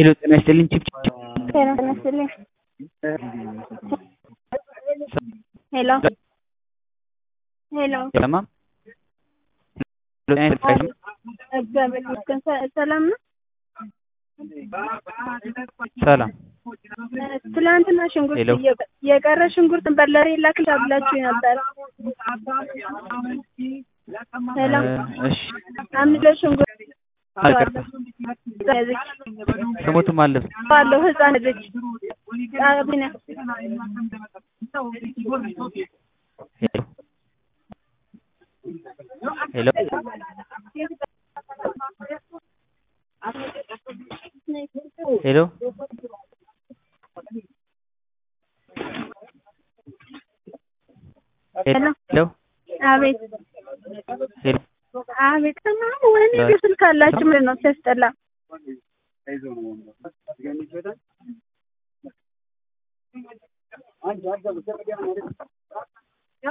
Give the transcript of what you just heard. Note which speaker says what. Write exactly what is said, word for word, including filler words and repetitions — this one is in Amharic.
Speaker 1: ሄሎ ጤና ይስጥልኝ ቺፕ
Speaker 2: ጤና ይስጥልኝ ሄሎ ሄሎ
Speaker 1: ሰላም
Speaker 2: እግዚአብሔር ይመስገን ሰላም ነው
Speaker 1: ሰላም
Speaker 2: ትላንትና ሽንኩርት የቀረ ሽንኩርት በለሬ ላክል ብላችሁ ነበር ሄሎ እሺ አምስት ሽንኩርት
Speaker 1: ስሙት ማለት
Speaker 2: ባለው ህፃን ልጅ አብነ
Speaker 1: ሄሎ ሄሎ
Speaker 2: ሄሎ
Speaker 1: ሄሎ
Speaker 2: አቤት
Speaker 1: ሄሎ
Speaker 2: አቤት ተማም ወይኔ ስልክ አላችሁ ምን ነው ሲያስጠላ